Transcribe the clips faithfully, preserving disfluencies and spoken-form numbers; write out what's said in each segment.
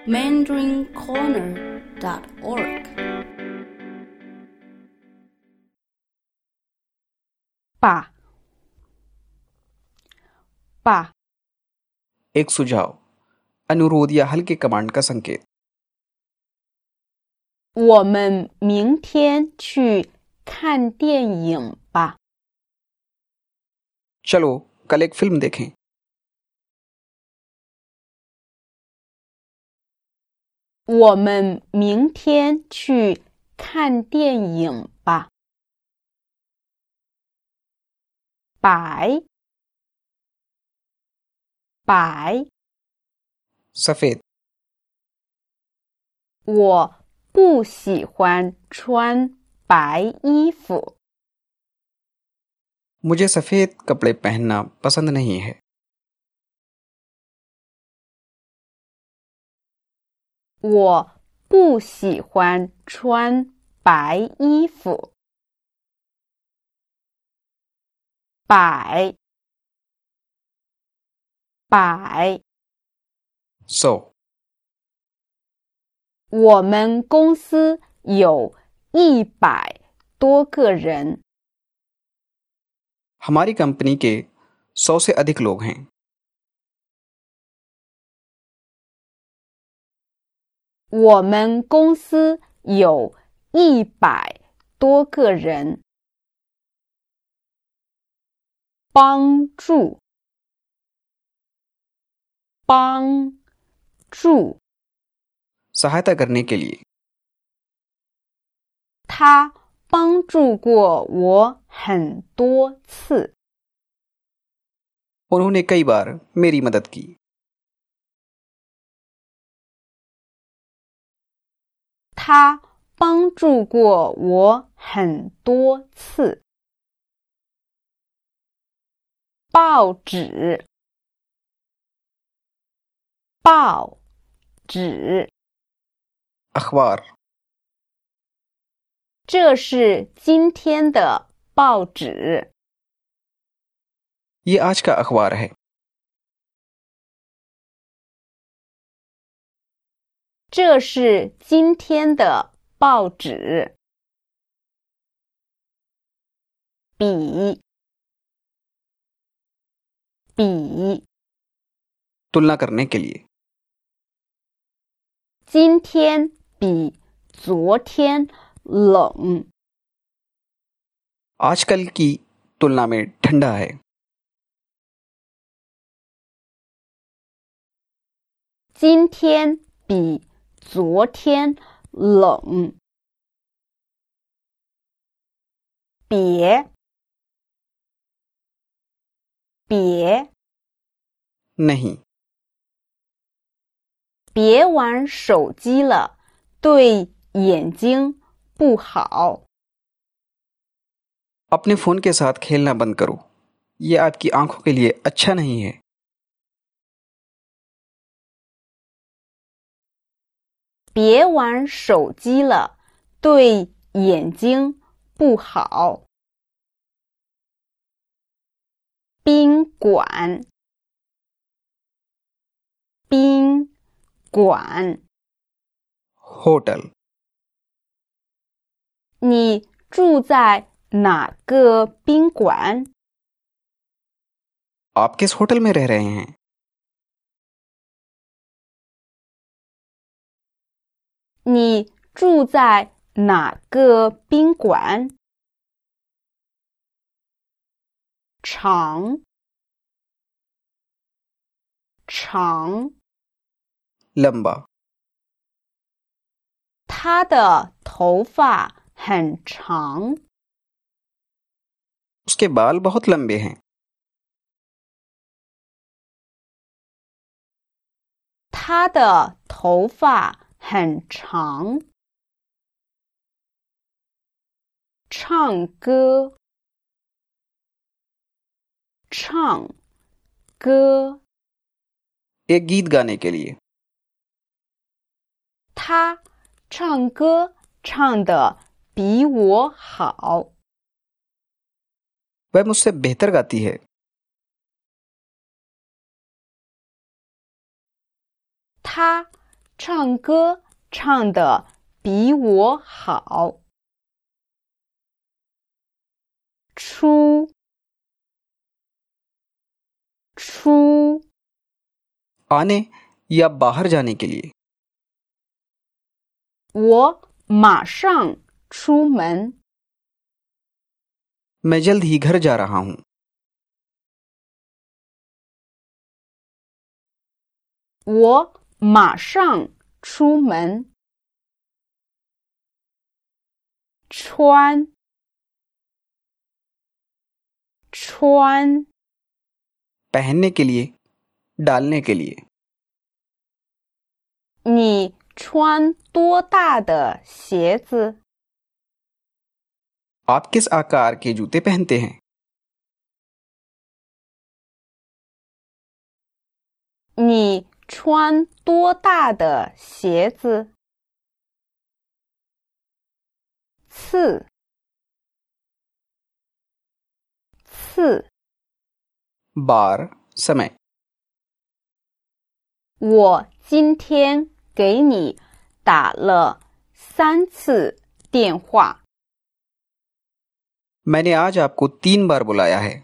mandarin corner dot org。 爸，爸， एक सुझाव, अनुरोध या हल्के कमांड का संकेत। 我们明天去看电影吧。 चलो कल एक फिल्म देखें। 我们明天去看电影吧。白，白， सफेद, 我不喜欢穿白衣服。 मुझे सफेद कपड़े पहनना पसंद नहीं है। 我不喜欢穿白衣服。百，百， सौ, 我们公司有一百多个人。 हमारी कंपनी के सौ से अधिक लोग हैं। 我们公司有一百多个人。帮助，帮助， सहायता करने के लिए। 他帮助过我很多次。 उन्होंने कई बार मेरी मदद की। 他帮助过我很多次。报纸，报纸， अखबार, 这是今天的报纸。 ये आज का अखबार है। 这是今天的报纸。比，比， तुलना करने के लिए। 今天比昨天冷。 आजकल की तुलना में ठंडा है। 今天比昨天冷。别，别， नहीं, 别玩手机了，对眼睛不好。 अपने फोन के साथ खेलना बंद करो, ये आपकी आंखों के लिए अच्छा नहीं है। 别玩手机了，对眼睛不好。宾馆，宾馆， होटल, 你住在哪个宾馆？ आप किस होटल में रह रहे हैं? 你住在哪个宾馆？长，长， लंबा, 他的头发很长。 उसके बाल बहुत लंबे हैं। 他的头发很长。唱歌，唱歌， एक गीत गाने के लिए। 他唱歌唱得比我好。 वह मुझसे बेहतर गाती है। 他唱歌唱得比我好。出出 आने या बाहर जाने के लिए। 我马上出门。 मैं जल्द ही घर जा रहा हूँ। 我马上出门。穿穿 पहनने के लिए, डालने के लिए। 你穿多大的鞋子？ आप किस आकार के जूते पहनते हैं? 你穿多大的鞋子？次次 बार, समय। 我今天给你打了三次电话。 मैंने आज आपको तीन बार बुलाया है।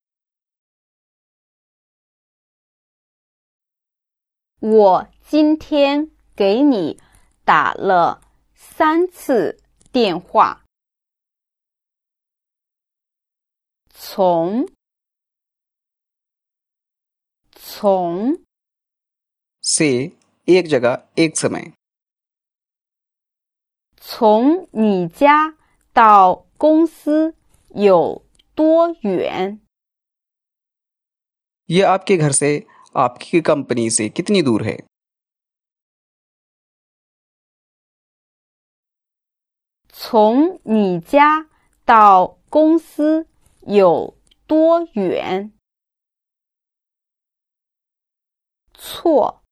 我今天给你打了三次电话。从从 से एक जगह एक समय। 从你家到公司有多远？ ये आपके घर से आपकी कंपनी से कितनी दूर है? 从你家到公司有多远？错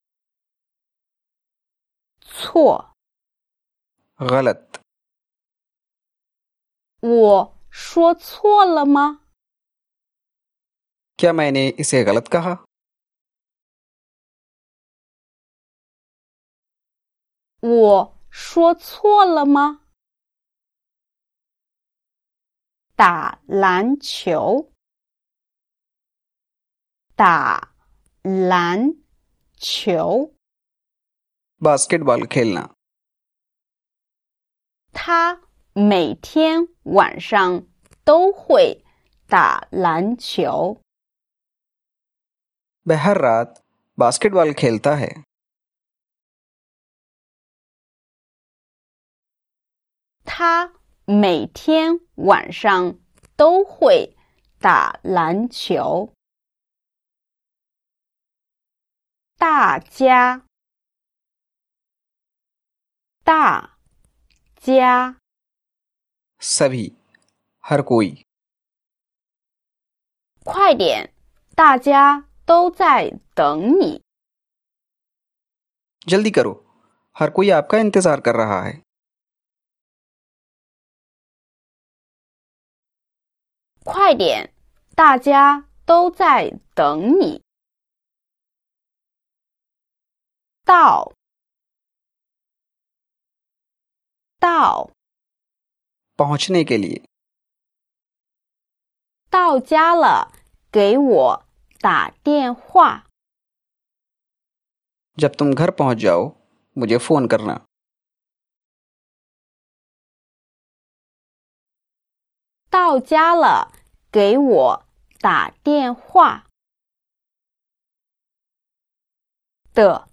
错 गलत। 我说错了吗？ क्या मैंने इसे गलत कहा? 我说错了吗？打篮球，打篮球。 बास्केटबॉल खेलना। 他每天晚上都会打篮球。 वह हर रात बास्केटबॉल खेलता है। 他每天晚上都会打篮球。大家，大家 सभी, हर कोई। 快点，大家都在等你。 जल्दी करो, हर कोई आपका इंतजार कर रहा है। 快点，大家都在等你。到，到， पहुंचने के लिए। 到家了，给我打电话。 जब तुम घर पहुंच जाओ, मुझे फोन करना। 到家了，给我打电话。的，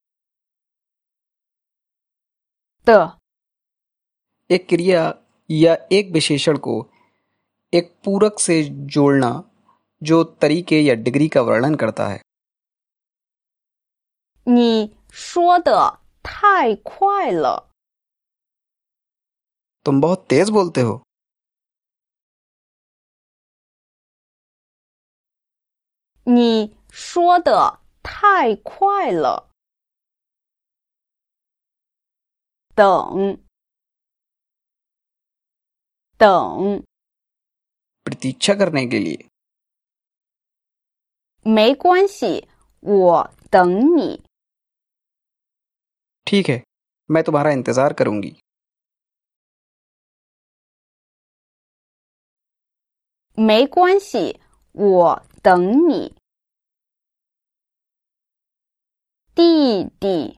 的 एक क्रिया या एक विशेषण को एक पूरक से जोड़ना जो तरीके या डिग्री का वर्णन करता है। 你说的太快了。 तुम बहुत तेज बोलते हो। 你说的太快了。等，等， प्रतीक्षा करने के लिए। 没关系，我等你。 ठीक है, मैं तुम्हारा इंतज़ार करूंगी। 没关系，我等你。弟弟，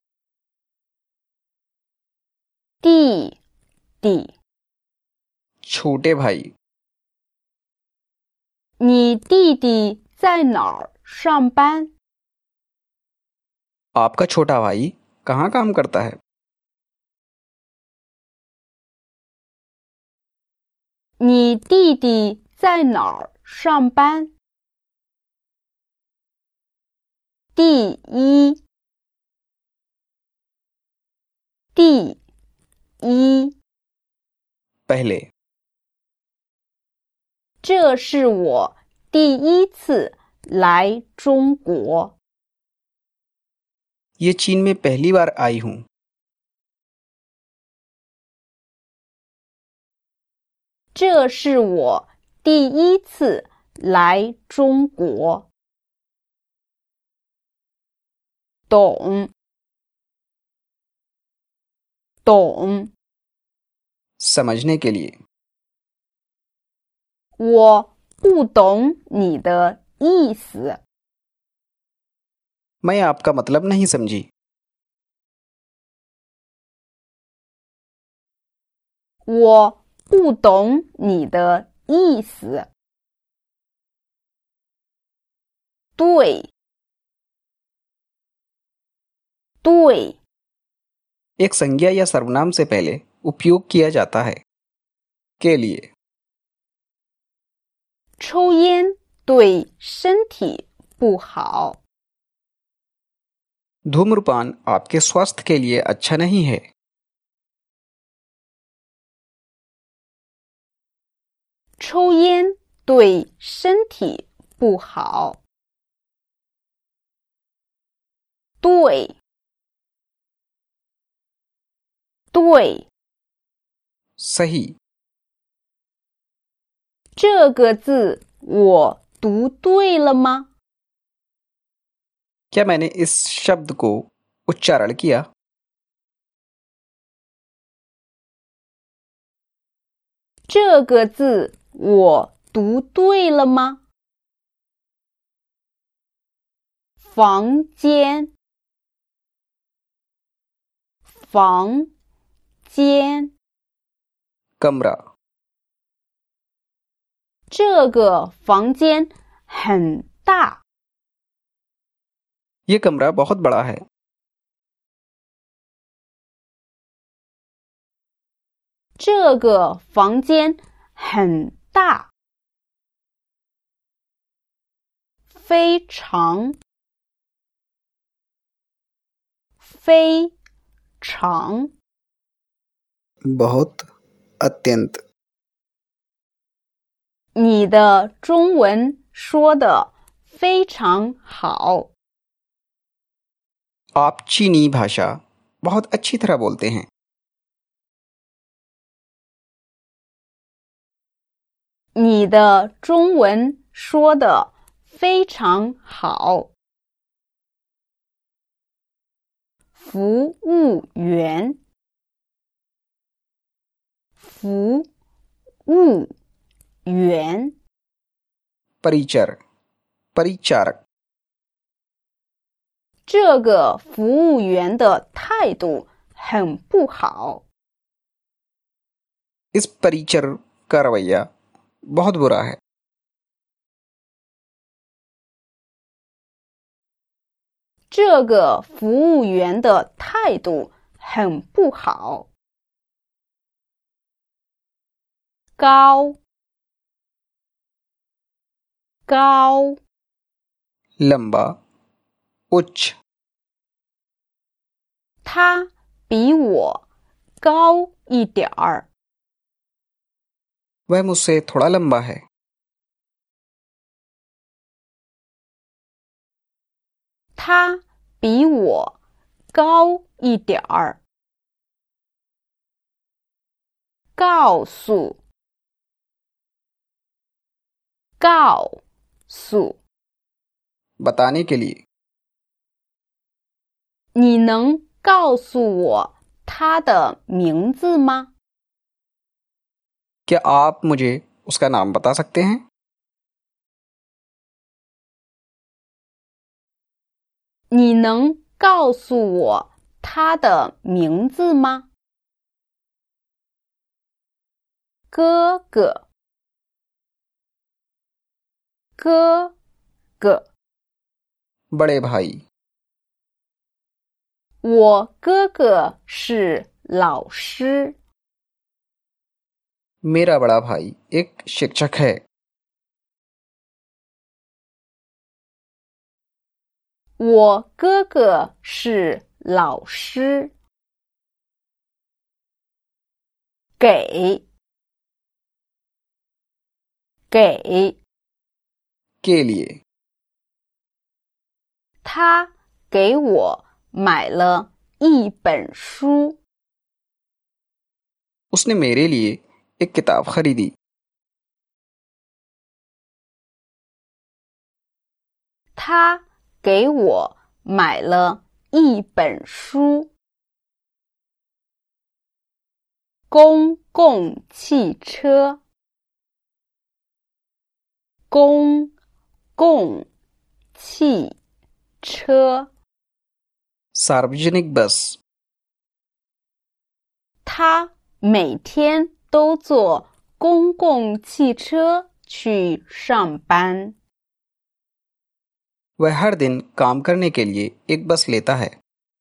弟弟， छोटे भाई। 你弟弟在哪儿上班？ आपका छोटा भाई कहाँ काम करता है? 你弟弟在哪儿上班？第一，第一， पहले। 这是我第一次来中国。 ये चीन में पहली बार आई हूँ। 这是我第一次来中国。懂，懂， समझने के लिए। 我不懂你的意思。 मैं आपका मतलब नहीं समझी। 我不懂你的意思。对，对， एक संज्ञा या सर्वनाम से पहले उपयोग किया जाता है। के लिए। 抽烟对身体不好。 धूम्रपान आपके स्वास्थ्य के लिए अच्छा नहीं है। 抽烟对身体不好。对，对， सही। 这个字我读对了吗？ क्या मैंने इस शब्द को उच्चारण किया? 这个字我读对了吗？房间，房间， कमरा। 这个房间很大。 ये कमरा बहुत बड़ा है। 这个房间很大。非常，非常， बहुत, अत्यंत। 你的中文说得非常好。 आप चीनी भाषा बहुत अच्छी तरह बोलते हैं। 你的中文说得非常好。服务员，服务员， परिचर, परिचारक। 这个服务员的态度很不好。 इस परिचर का रवैया बहुत बुरा है। 这个服务员的态度很不好。高，高， लंबा, उच्च। 他比我高一点儿。 वह मुझसे थोड़ा लंबा है। 他比我高一点儿。告诉，告诉， बताने के लिए। 你能告诉我他的名字吗？ क्या आप मुझे उसका नाम बता सकते हैं? 你能告诉我他的名字吗？哥哥，哥哥， बड़े भाई। 我哥哥是老师。 मेरा बड़ा भाई एक शिक्षक है। 我哥哥是老师。给，给， के लिए। 他给我买了一本书。 उसने मेरे लिए एक किताब खरीदी। 他给我买了一本书。公共汽车，公共汽车。 सार्वजनिक बस। 他每天都坐公共汽车去上班。 वह हर दिन काम करने के लिए एक बस लेता है।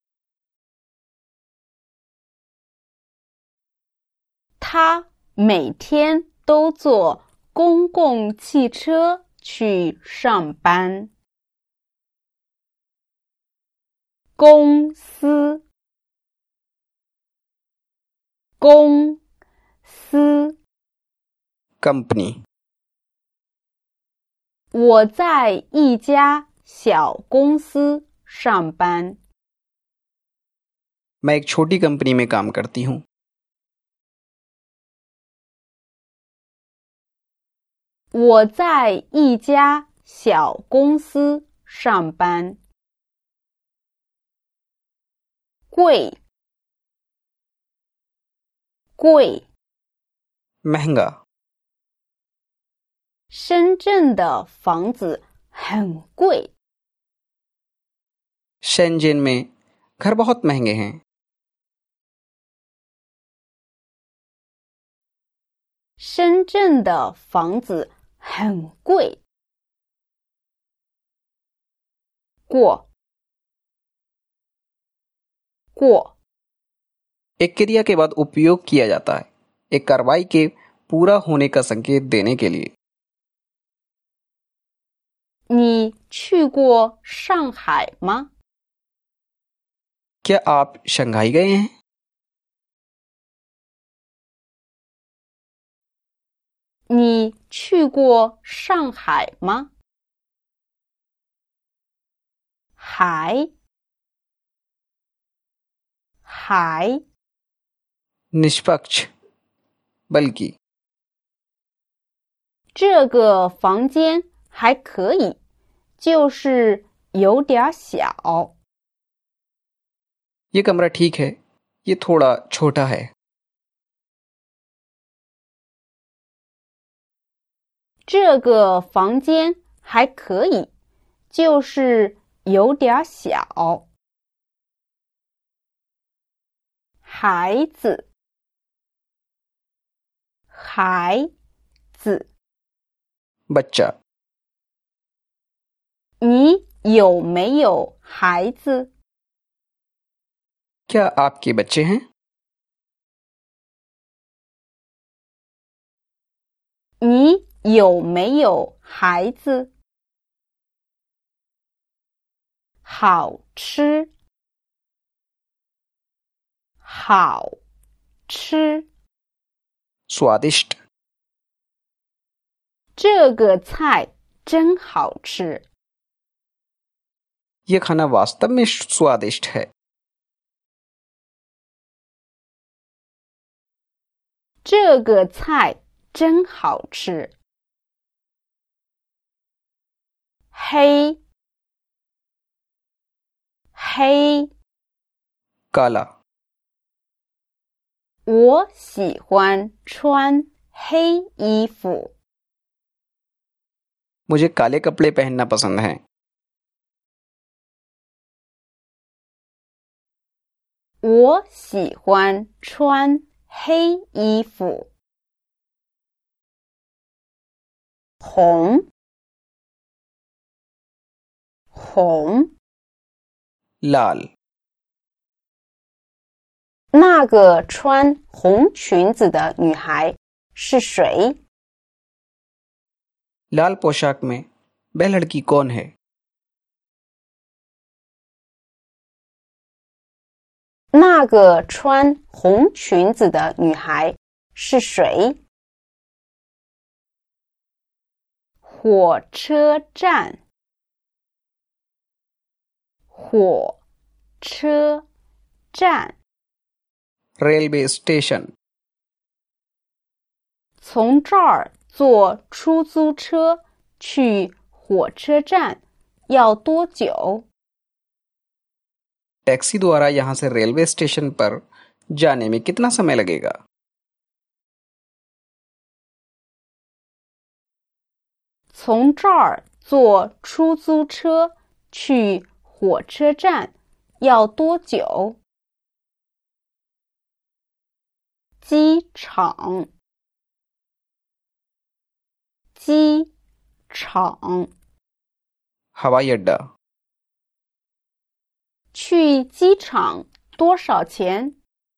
他每天都坐公共汽车去上班。公司，公司。 कंपनी। 我在一家小公司上班。 मैं एक छोटी कंपनी में काम करती हूँ। 我在一家小公司上班。贵，贵。 महंगा। 深圳的房子很贵。 शेंजेन में घर बहुत महंगे हैं। 深圳的房子很贵。过，过。 एक क्रिया के बाद उपयोग किया जाता है एक कार्रवाई के पूरा होने का संकेत देने के लिए। 你去过上海吗？ क्या आप शंघाई गए हैं? 你去过上海吗？还，还。 निष्पक्ष बल्कि। 这个房间还可以，就是有点小。 ये कमरा ठीक है ये थोड़ा छोटा है। 这个房间还可以，就是有点小。孩子，孩子。 बच्चा। 你有没有孩子？ क्या आपके बच्चे हैं? 你有没有孩子？好吃，好吃。 स्वादिष्ट। 这个菜真好吃。 ये खाना वास्तव में स्वादिष्ट है। 这个菜真好吃。黑，黑。 काला। 我喜欢穿黑衣服。 मुझे काले कपड़े पहनना पसंद है। 我喜欢穿黑衣服。红，红， लाल। 那个穿红裙子的女孩是谁？ लाल पोशाक में वह लड़की कौन है? 那个穿红裙子的女孩是谁？火车站，火车站， रेलवे स्टेशन। 从这儿坐出租车去火车站要多久？ टैक्सी द्वारा यहाँ से रेलवे स्टेशन पर जाने में कितना समय लगेगा? 从这儿坐出租车去火车站要多久？机场，机场， हवाई अड्डा। 去机场多少钱？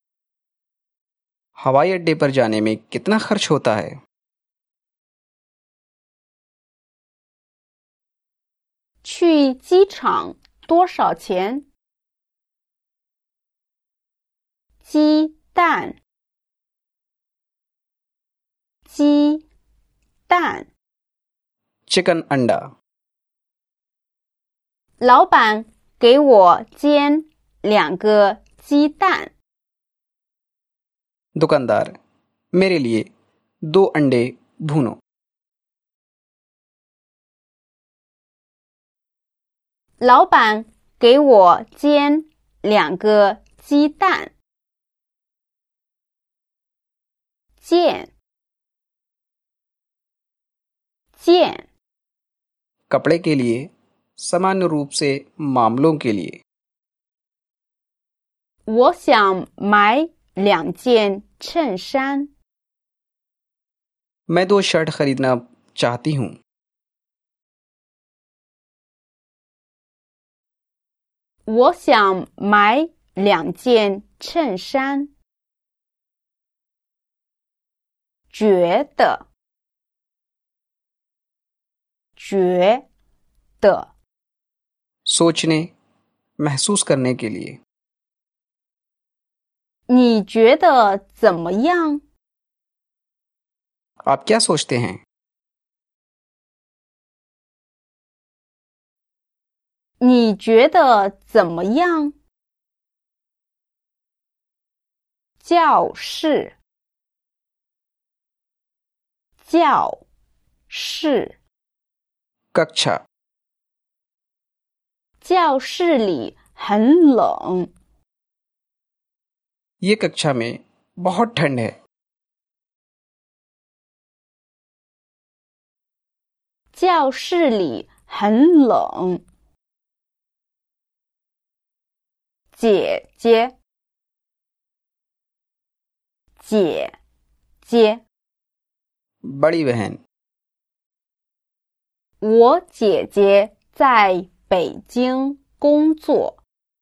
हवाई अड्डे पर जाने में कितना खर्च होता है? 去机场多少钱？鸡蛋，鸡蛋。 चिकन अंडा। 老板，给我煎两个鸡蛋。 दुकानदार, मेरे लिए दो अंडे भूनो। 老板，给我煎两个鸡蛋。件，件， कपड़े के लिए, सामान्य रूप से मामलों के लिए। 我想买两件衬衫。 मैं दो शर्ट खरीदना चाहती हूँ। 我想买两件衬衫。觉得，觉得， सोचने, महसूस करने के लिए। 你觉得怎么样？ आप क्या सोचते हैं? 你觉得怎么样？教室，教室， कक्षा। 教室里很冷。 ये कक्षा में बहुत ठंड है। 教室里很冷。姐姐，姐姐， बड़ी बहन। 我姐姐在北京工作。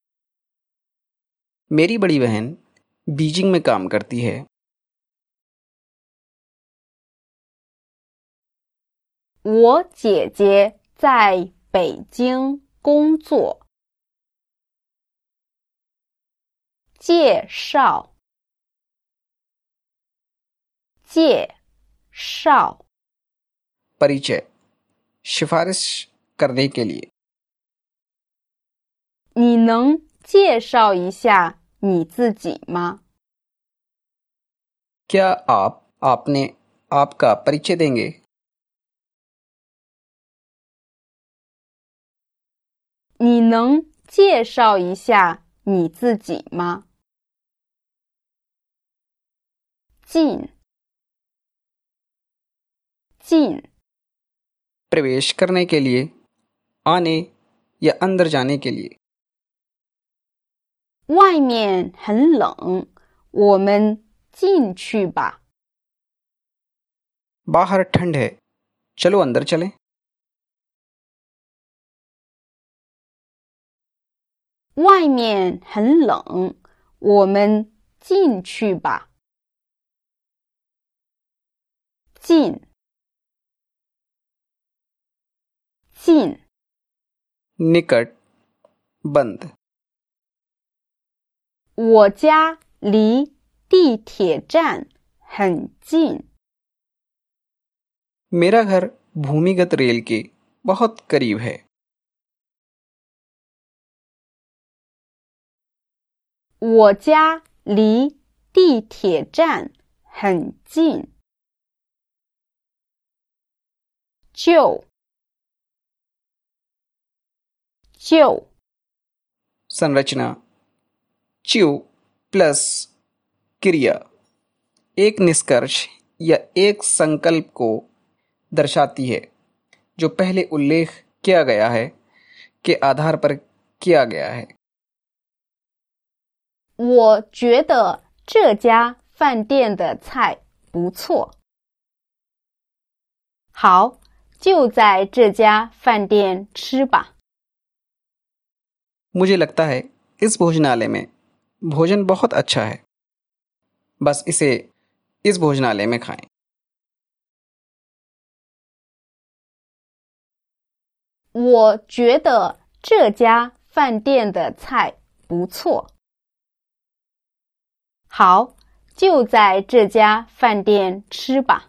मेरी बड़ी बहन बीजिंग में काम करती है। 我姐姐在北京工作。介绍，介绍， परिचय, सिफारिश करने के लिए। 你能介绍一下你自己吗？ क्या आप आपने आपका परिचय देंगे? 你能介绍一下你自己吗？进，进。 प्रवेश करने के लिए, आने या अंदर जाने के लिए। 外面很冷，我们进去吧。 बाहर ठंड है, चलो अंदर चलें। 外面很冷，我们进去吧。进，进。 निकट, बंद। 我家离地铁站很近。 मेरा घर भूमिगत रेल के बहुत करीब है। 我家离地铁站很近。就，就。 संरचना च्यू प्लस क्रिया एक निष्कर्ष या एक संकल्प को दर्शाती है जो पहले उल्लेख किया गया है के आधार पर किया गया है। 我觉得这家饭店的菜不错。好，就在这家饭店吃吧。 मुझे लगता है इस भोजनालय में भोजन बहुत अच्छा है, बस इसे इस भोजनालय में खाएं। 我觉得这家饭店的菜不错。好，就在这家饭店吃吧。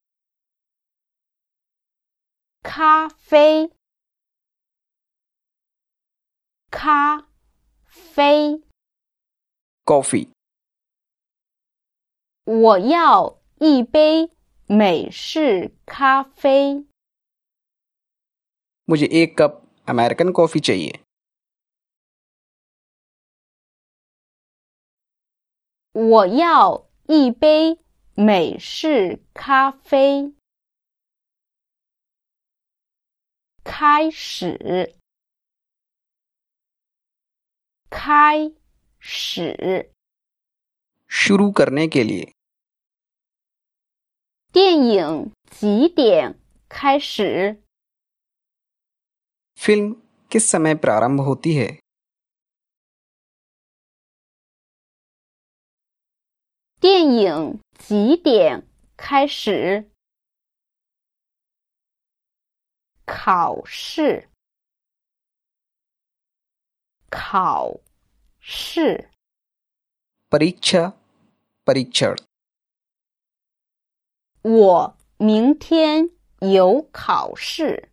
咖啡，咖啡。 कॉफी। 我要一杯美式咖啡。 मुझे एक कप अमेरिकन कॉफी चाहिए। 我要一杯美式咖啡。开始，开始。 शुरू करने के लिए। 电影几点开始？ फिल्म किस समय प्रारंभ होती है? 电影几点开始？ 考试，考试。 परीक्षा, परीक्षण। 我明天有考试。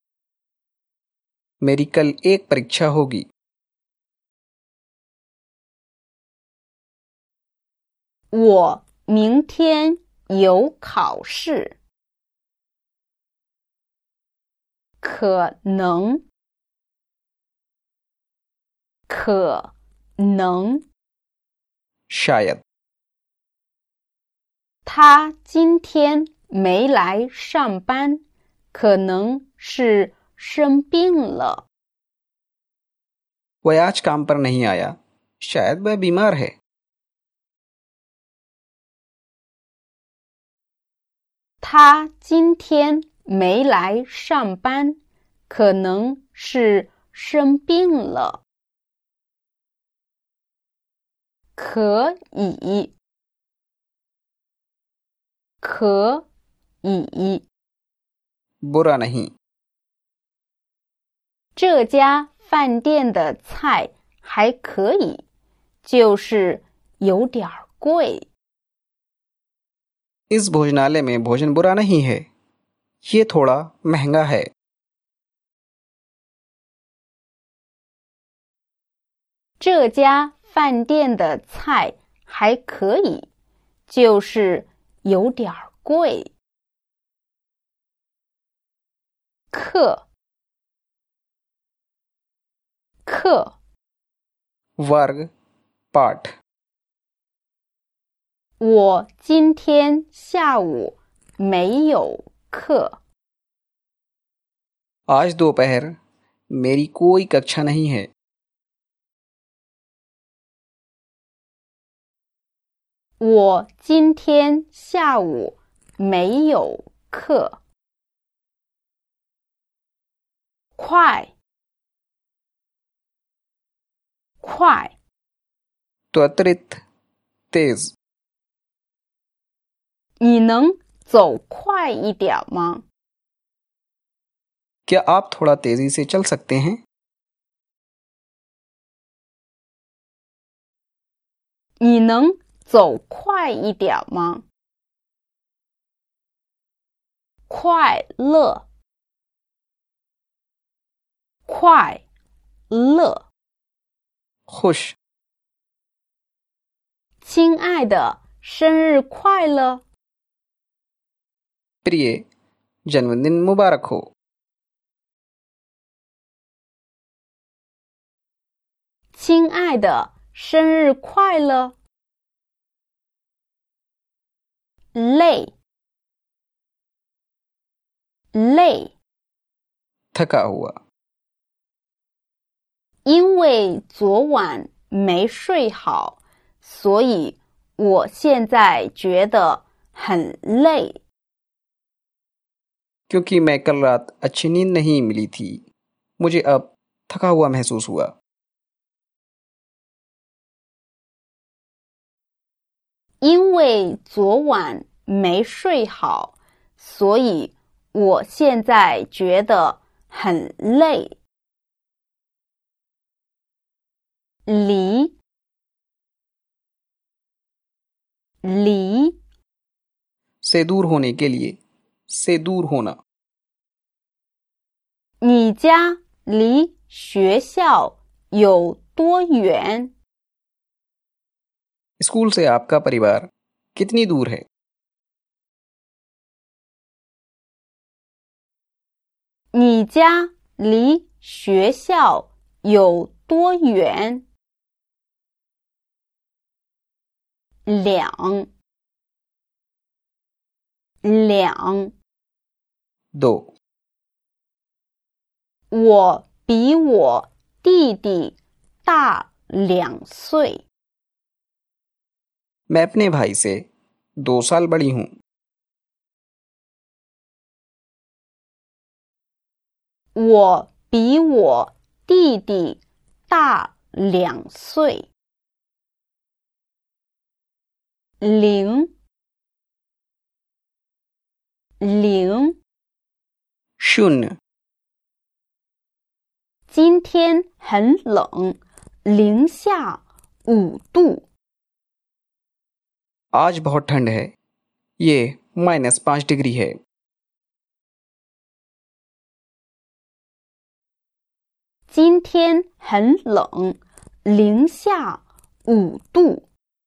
मेरी कल एक परीक्षा होगी। 我明天有考试。 可能，可能。 शायद। 他今天没来上班，可能是生病了。 वह आज काम पर नहीं आया, शायद वह बीमार है। 他今天没来上班，可能是生病了。可以，可以。 बुरा नहीं। 这家饭店的菜还可以，就是有点贵。 इस भोजनालय में भोजन बुरा नहीं है, ये थोड़ा महंगा है। 这家饭店的菜还可以，就是有点贵。课，课。 वर्ग पाठ। 我今天下午没有课。 आज दोपहर मेरी कोई कक्षा नहीं है। 我今天下午没有课。快，快， त्वरित तेज। 你能走快一点吗？ क्या आप थोड़ा तेजी से चल सकते हैं? 你能走快一点吗？快乐，快乐。 खुश। 亲爱的，生日快乐！ प्रिय, जन्मदिन मुबारक हो। 亲爱的，生日快乐！ 累，累， थका हुआ। 因为昨晚没睡好，所以我现在觉得很累。 क्योंकि मैं कल रात अच्छी नींद नहीं मिली थी, मुझे अब थका हुआ महसूस हुआ। 因为昨晚没睡好，所以我现在觉得很累。离，离， से दूर होने के लिए से दूर होना। 你家离学校有多远？ स्कूल से आपका परिवार कितनी दूर है? 你家离学校有多远？两，两。 दो। 我比我弟弟大两岁。 मैं अपने भाई से दो साल बड़ी हूँ। 我比我弟弟大两岁。零，零。 शून्य। 今天很冷，零下五度。 आज बहुत ठंड है, ये माइनस पाँच डिग्री है। 今天很冷，零下五度。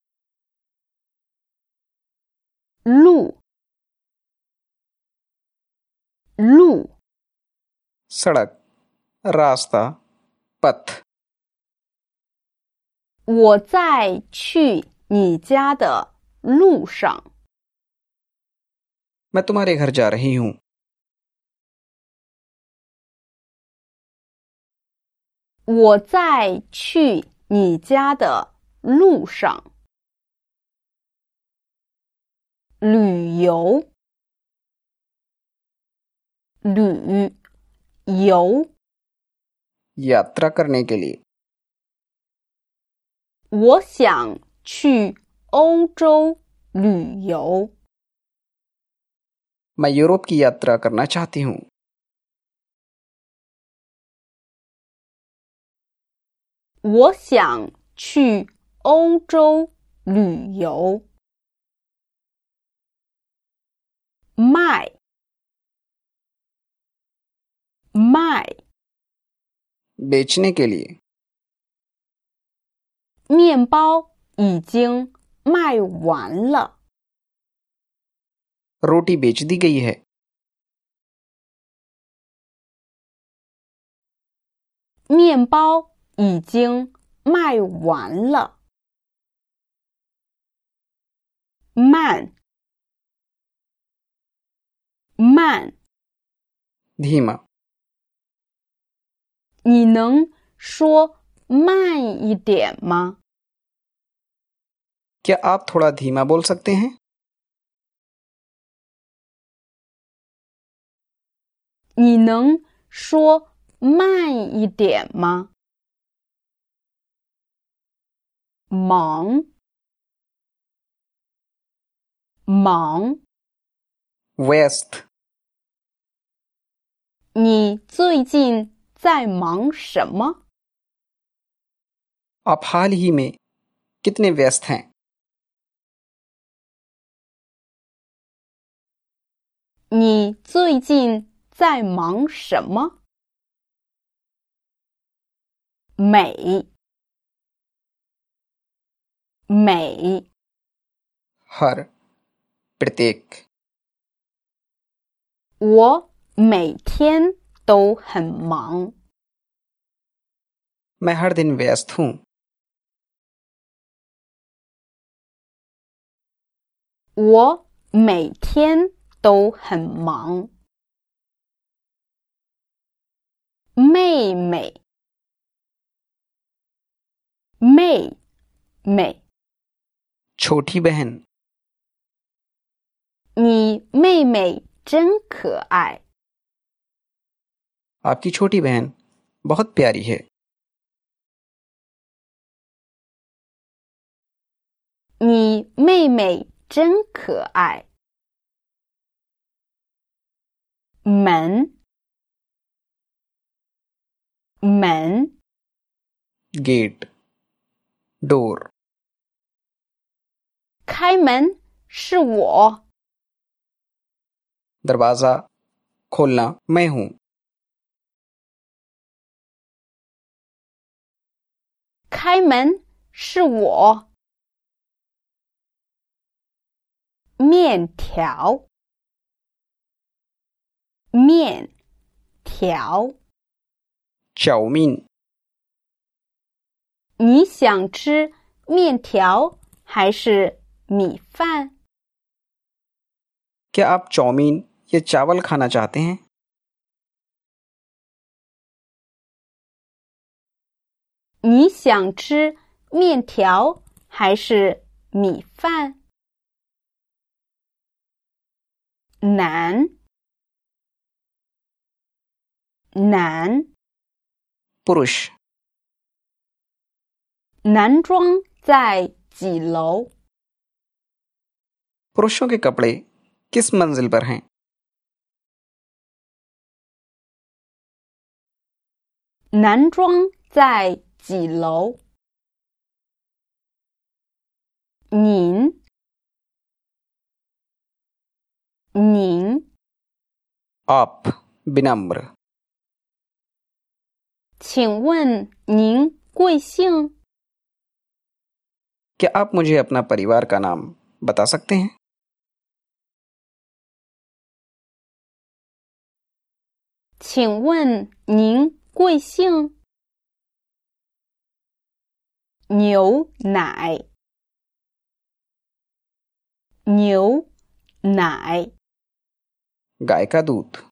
路，路。 सड़क, रास्ता, पथ। 我在去你家的路上。 मैं तुम्हारे घर जा रही हूँ। 我在去你家的路上。旅游，旅游。 यात्रा करने के लिए। 我想去欧洲旅游。 मैं यूरोप की यात्रा करना चाहती हूँ। 我想去欧洲旅游。卖，卖。 बेचने के लिए। 面包已经卖完了。 रोटी बेच दी गई है। 面包已经卖完了。慢，慢， धीमा। 你能说慢一点吗？ क्या आप थोड़ा धीमा बोल सकते हैं? 你能说慢一点吗？忙，忙， व्यस्त। 你最近在忙什么？ आप हाल ही में कितने व्यस्त हैं? 你最近在忙什么？美，美， हर, प्रत्येक। 我每天都很忙。 मैं हर दिन व्यस्त हूँ। 我每天都很忙。妹妹，妹妹， छोटी बहन। 你妹妹真可爱。 आपकी छोटी बहन बहुत प्यारी है। 你妹妹真可爱。门，门， गेट, डोर। 开门是我。 दरवाजा खोलना मैं हूँ। 开门是我。面条，面条， चाउमीन। 你想吃面条还是米饭？ क्या आप चाउमीन या चावल खाना चाहते हैं? 你想吃面条还是米饭？男，男， पुरुष। 男装在几楼？ पुरुषों के कपड़े किस मंजिल पर हैं? 男装在几楼？您，您， आप, विनम्र। 请问您贵姓？ क्या आप मुझे अपना परिवार का नाम बता सकते हैं? 请问您贵姓？牛奶，牛奶， गाय का दूध।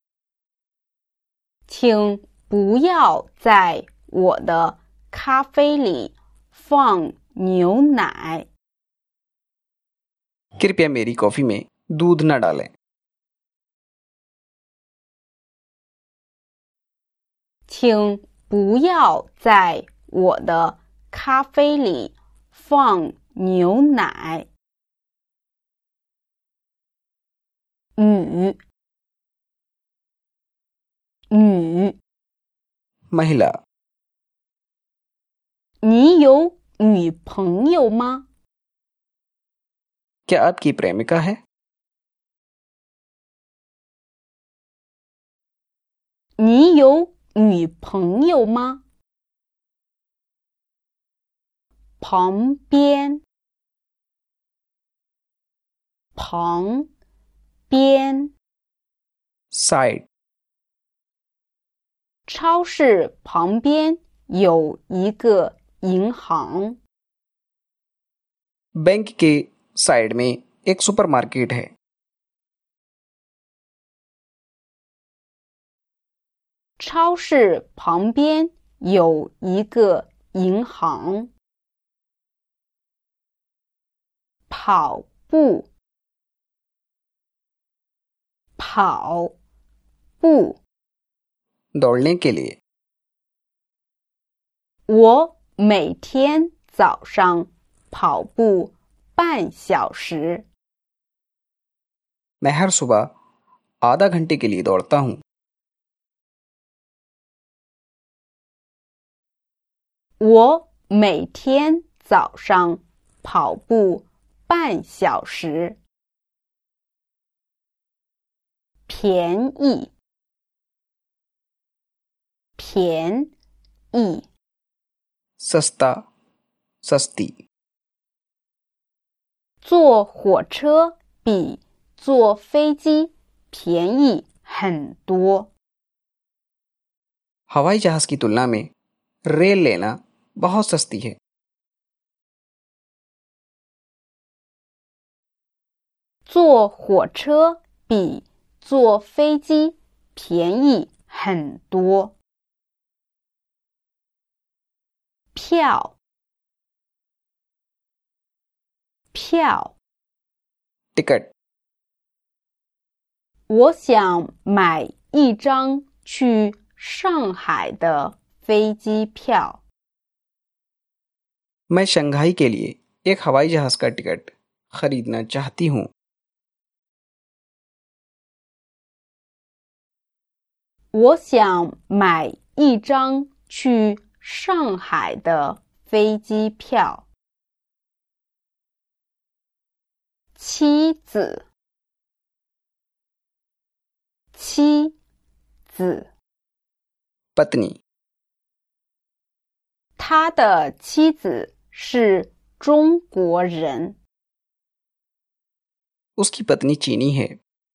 请不要在我的咖啡里放牛奶。 कृपया मेरी कॉफी में दूध न डालें। 请不要在我的咖啡里放牛奶。女，女， महिला। 你有女朋友吗？ क्या आपकी प्रेमिका है? 你有女朋友吗？旁边，旁边， साइड। 超市旁边有一个银行。 बैंक के साइड में एक सुपरमार्केट है। 超市旁边有一个银行。 跑步，跑步。 दौड़ने के लिए। 我每天早上跑步半小时。 मैं हर सुबह आधा घंटे के लिए दौड़ता हूँ। 我每天早上跑步半小时。 便宜，便宜。 सस्ता, सस्ती। 坐火车比坐飞机便宜很多。 हवाई जहाज की तुलना में रेल लेना बहुत सस्ती है। 坐火车比坐飞机便宜很多。 票，票。 टिकट। 我想买一张去上海的飞机票。 मैं शंघाई के लिए एक हवाई जहाज का टिकट खरीदना चाहती हूँ। 我想买一张去上海的飞机票。 妻子，妻子。 पत्नी। 他的妻子是中国人。 उसकी पत्नी चीनी है।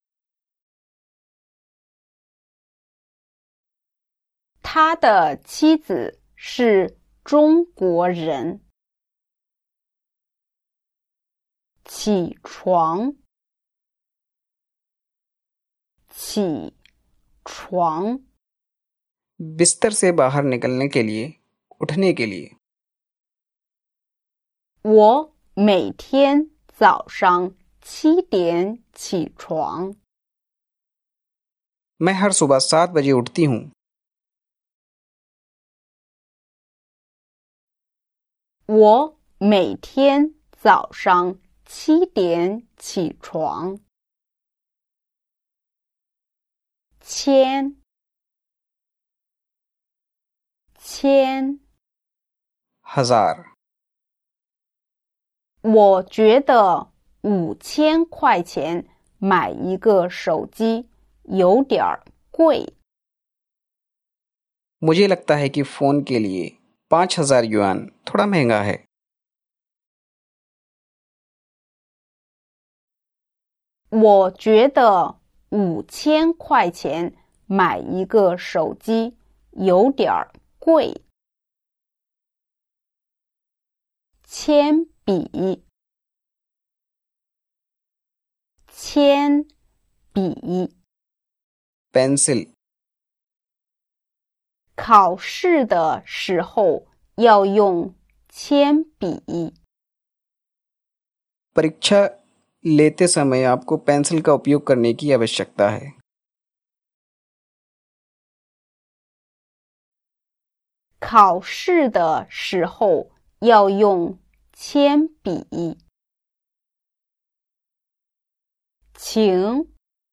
他的妻子是中国人。 起床，起床。 बिस्तर से बाहर निकलने के लिए, उठने के लिए। 我每天早上七点起床。 मैं हर सुबह सात बजे उठती हूँ। 我每天早上七点起床。 签，签。 हजार। 我觉得五千块钱买一个手机有点贵。 मुझे लगता है कि फोन के लिए पाँच हजार युआन थोड़ा महंगा है। 我觉得五千块钱买一个手机有点贵。 铅笔，铅笔。 पेंसिल। 考试的时候要用铅笔。 परीक्षा लेते समय आपको पेंसिल का उपयोग करने की आवश्यकता है। 考试的时候要用铅笔。 请，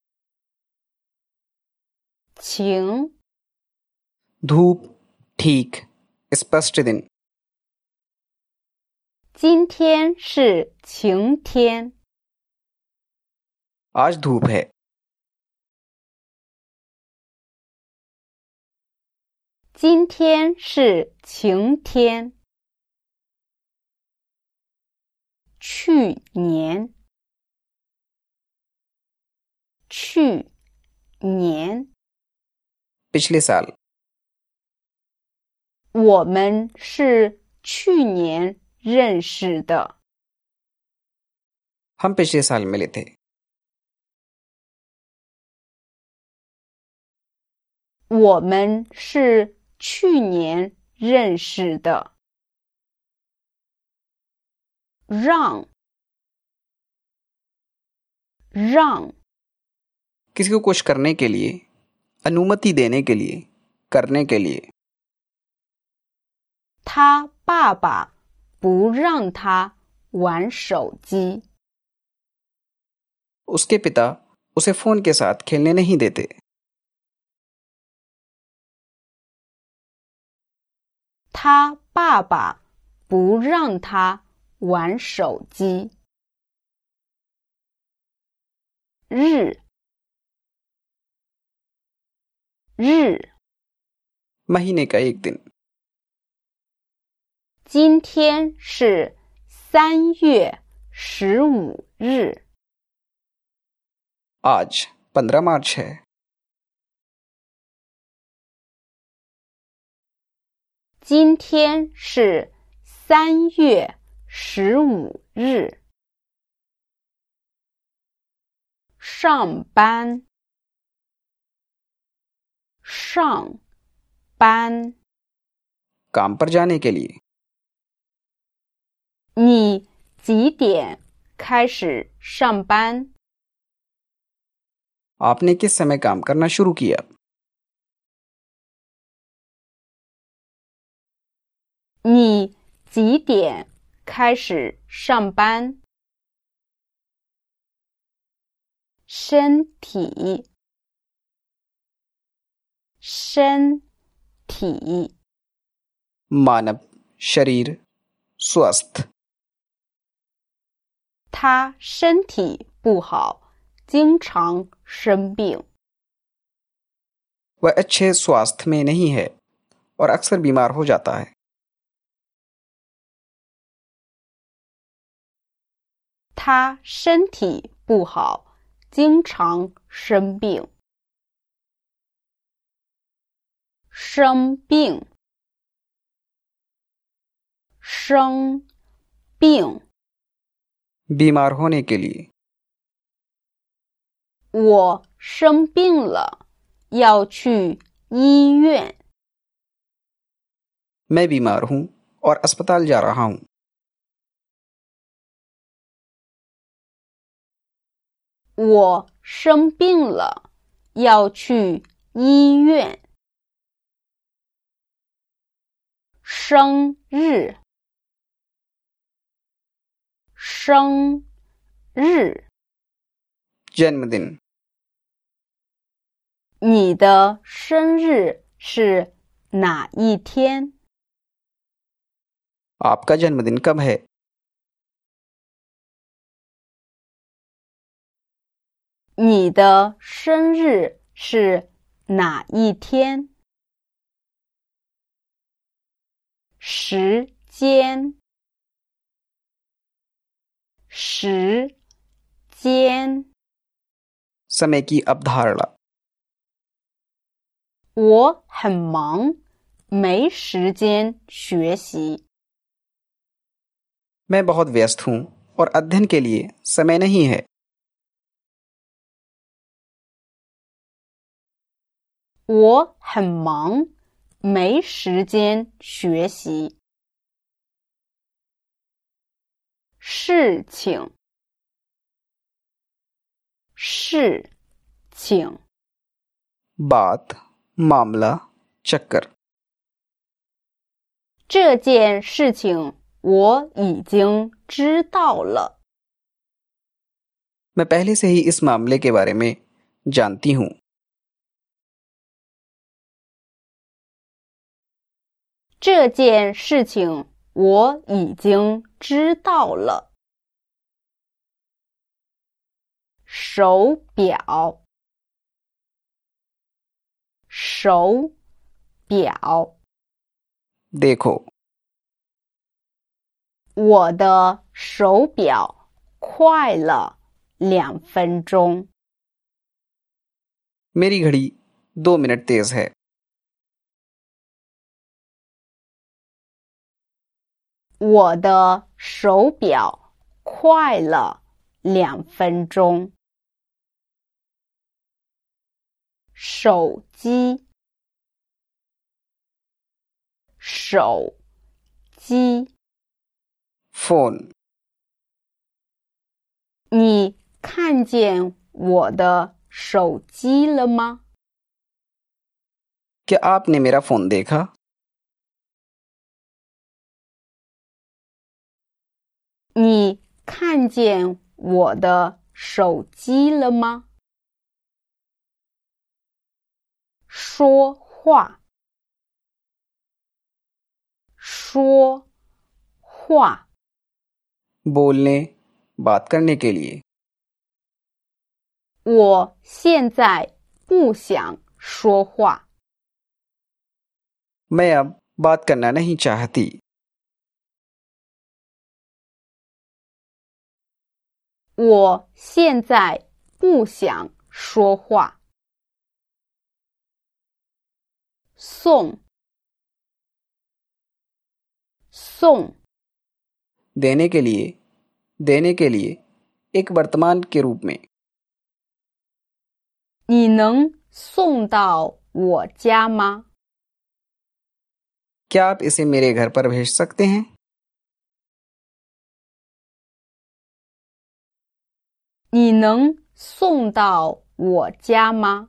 请。 धूप, ठीक, स्पष्ट दिन। 今天是晴天。 आज धूप है। 今天是晴天。 去年，去年。 पिछले साल। 我们是去年认识的。 हम पिछले साल मिले थे। 我们是去年认识的。让让 किसी को कुछ करने के लिए, अनुमति देने के लिए, करने के लिए। 他爸爸不让他玩手机。 उसके पिता उसे फोन के साथ खेलने नहीं देते। 他爸爸不让他玩手机。日日 महीने का एक दिन। 今天是三月十五日。 आज पंद्रह मार्च है। 今天是三月十五日。上班上班 काम पर जाने के लिए। 你几点开始上班？ आपने किस समय काम करना शुरू किया? 你几点开始上班？身体身体 मानव शरीर स्वस्थ। 他身体不好，经常生病。 वह अच्छे स्वास्थ्य में नहीं है और अक्सर बीमार हो जाता है। 他身体不好，经常生病。生病生病 बीमार होने के लिए। 我生病了，要去医院。 मैं बीमार हूँ और अस्पताल जा रहा हूँ। 我生病了，要去医院。生日生日 जन्मदिन। 你的生日是哪一天？ आपका जन्मदिन कब है? 你的生日是哪一天？时间时间 समय की अवधारणा। 我很忙，没时间学习。 मैं बहुत व्यस्त हूँ और अध्ययन के लिए समय नहीं है। 我很忙，没时间学习。事情事情 बात मामला चक्कर। 这件事情我已经知道了。 मैं पहले से ही इस मामले के बारे में जानती हूँ। 这件事情我已经知道了。手表手表 देखो 我的手表快了两分钟。 मेरी घड़ी दो मिनट तेज है। 我的手表快了两分钟。手机，手机。 phone, 你看见我的手机了吗？ क्या आपने मेरा फोन देखा? 你看见我的手机了吗？说话，说话。 बोलने, बात करने के लिए. 我现在不想说话。 मैं अब बात करना नहीं चाहती. 我现在不想说话。送，送。 देने के लिए, देने के लिए एक वर्तमान के रूप में. 你能送到我家吗？ क्या आप इसे मेरे घर पर भेज सकते हैं? 你能送到我家吗？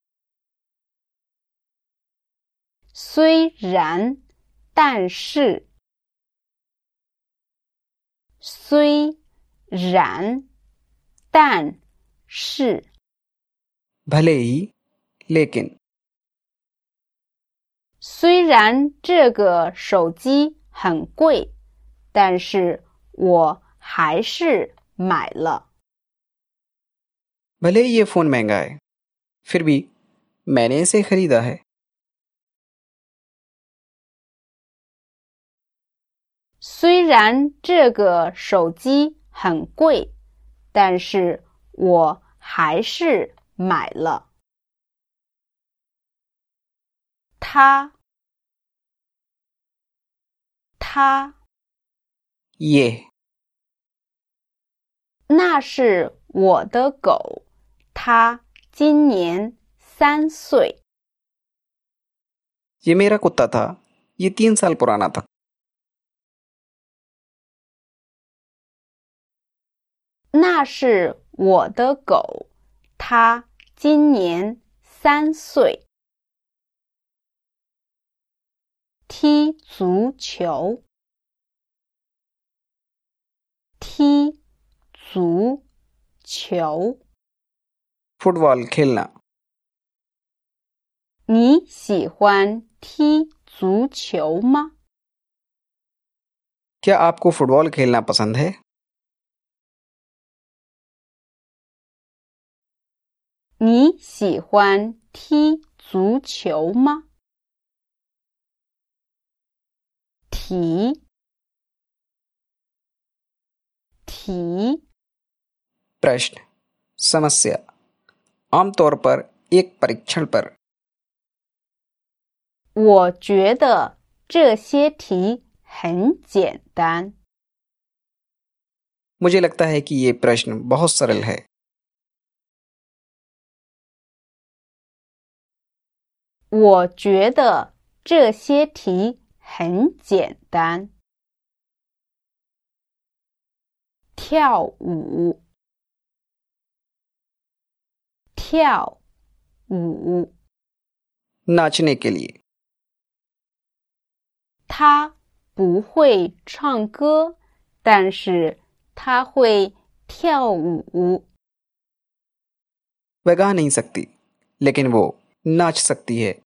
虽然，但是。虽然，但是。 भले ही, लेकिन. 虽然这个手机很贵，但是我还是买了。 भले ही ये फोन महंगा है, फिर भी मैंने इसे खरीदा है. 虽然这个手机很贵，但是我还是买了。他，他。 ये, 那是我的狗，它今年三岁。 ये मेरा कुत्ता था, ये तीन साल पुराना था. 那是我的狗，它今年三岁。踢足球，踢足球。 फुटबॉल खेलना. 你喜欢踢足球吗？ क्या आपको फुटबॉल खेलना पसंद है? 你喜欢踢足球吗？提，提。 प्रश्न, समस्या. आमतौर पर एक परीक्षण पर. 我觉得这些题很简单。 मुझे लगता है कि ये प्रश्न बहुत सरल है. 我觉得这些题很简单。跳舞，跳舞。 नाचने के लिए. 他不会唱歌，但是他会跳舞。 वह गा नहीं सकती, लेकिन वो नाच सकती है.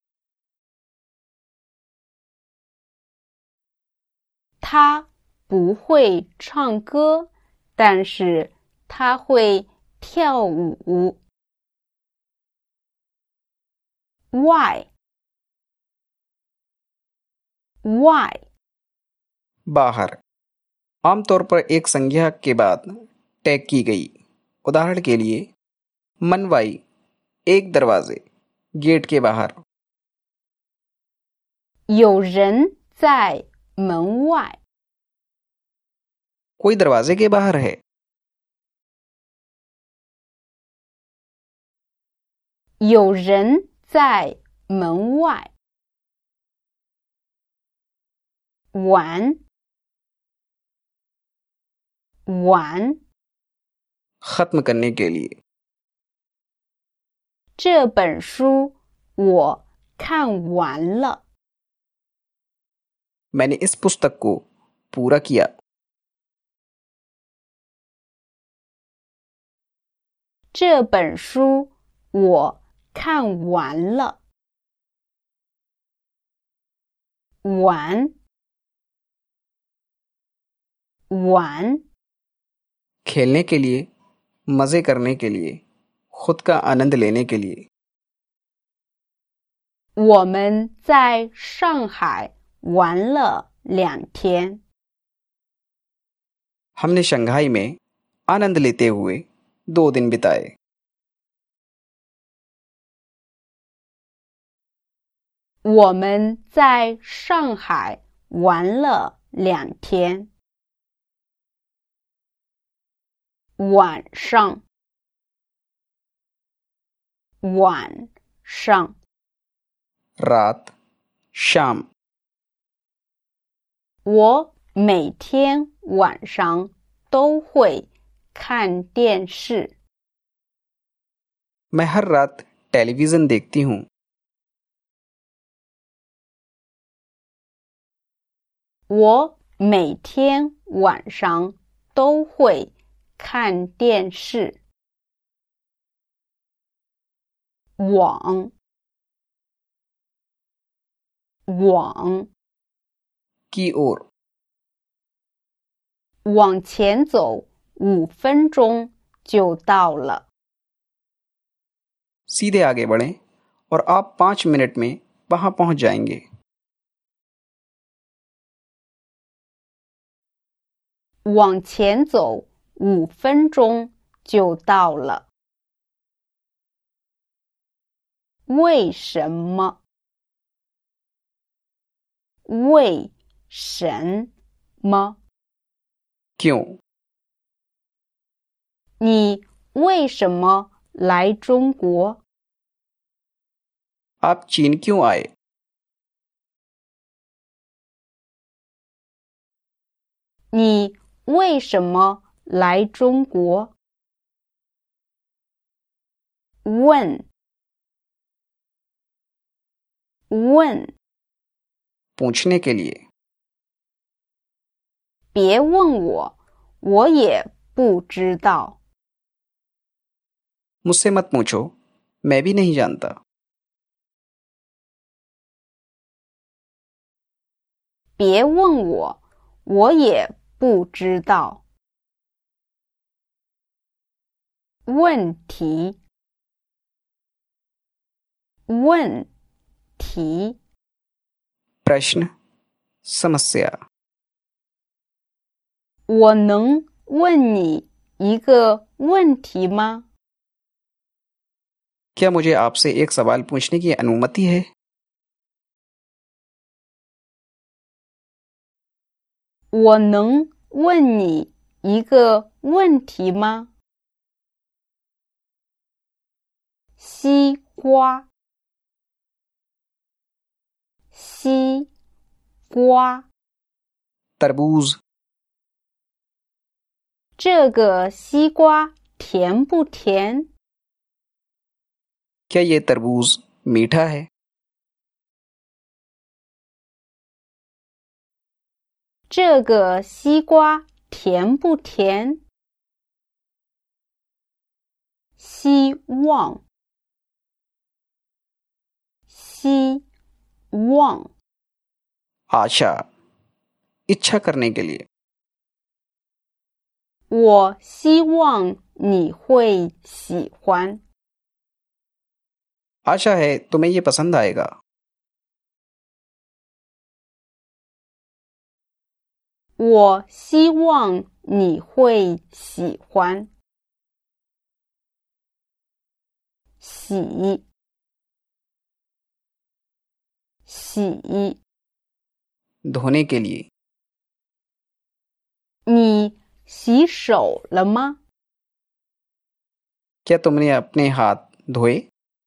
他不会唱歌，但是他会跳舞。外，外。 बाहर. आमतौर पर एक संज्ञा के बाद टैग की गई. उदाहरण के लिए मनवाई, एक दरवाजे, गेट के बाहर. 有人在门外。 कोई दरवाजे के बाहर है। 有人在门外。玩玩 खत्म करने के लिए। 这本书我看完了。 मैंने इस पुस्तक को पूरा किया। 这本书我看完了。玩玩 खेलने के लिए, मजे करने के लिए, खुद का आनंद लेने के लिए। 我们在上海玩了两天。 हमने शंघाई में आनंद लेते हुए दो दिन बिताए। 我们在上海玩了两天。晚上晚上 रात, शाम। 我每天晚上都会看电视。 मैं हर रात टेलीविजन देखती हूँ। 我每天晚上都会看电视。网网 की ओर 往前走五分钟就到了。 सीधे आगे बढ़ें और आप पाँच मिनट में वहां पहुंच जाएंगे। 往前走五分钟就到了。为什么？为什么？ क्यों? 你为什么来中国？ आप चीन क्यों आए? 你为什么来中国？问问 पूछने के लिए। 别问我，我也不知道。 मुझसे मत पूछो, मैं भी नहीं जानता। 别问我，我也不知道。问题问题 प्रश्न, समस्या। 我能问你一个问题吗？ क्या मुझे आपसे एक सवाल पूछने की अनुमति है? 我能问你一个问题吗？西瓜西瓜 तरबूज। 这个西瓜甜不甜？ क्या ये तरबूज मीठा है? 这个西瓜甜不甜？希望希望 आशा, इच्छा करने के लिए। 我希望你会喜欢。 आशा है तुम्हें ये पसंद आएगा। 我希望你会喜欢。洗洗 धोने के लिए। 你洗手了吗？ क्या तुमने अपने हाथ धोए?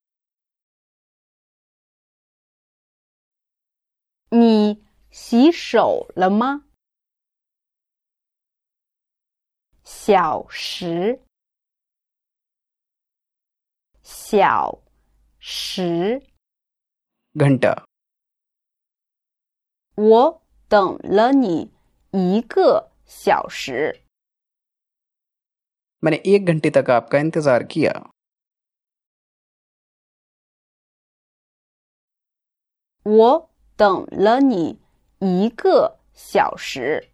你洗手了吗？小时，小时， घंटा। 我等了你一个小时。 मैंने एक घंटे तक आपका इंतजार किया। 我等了你一个小时。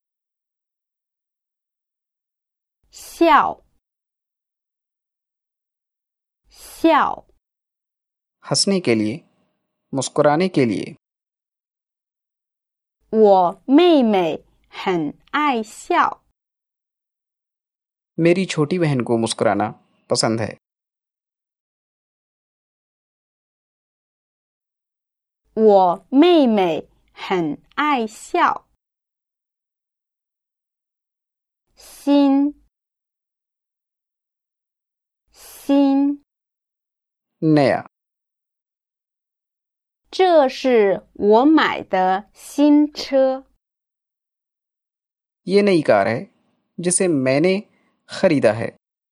笑，笑， हंसने के लिए, मुस्कुराने के लिए। 我妹妹很爱笑。 मेरी छोटी बहन को मुस्कुराना पसंद है। 我妹妹很爱笑。新，新， नया। 这是我买的新车。 ये नई कार है जिसे मैंने खरीदा है।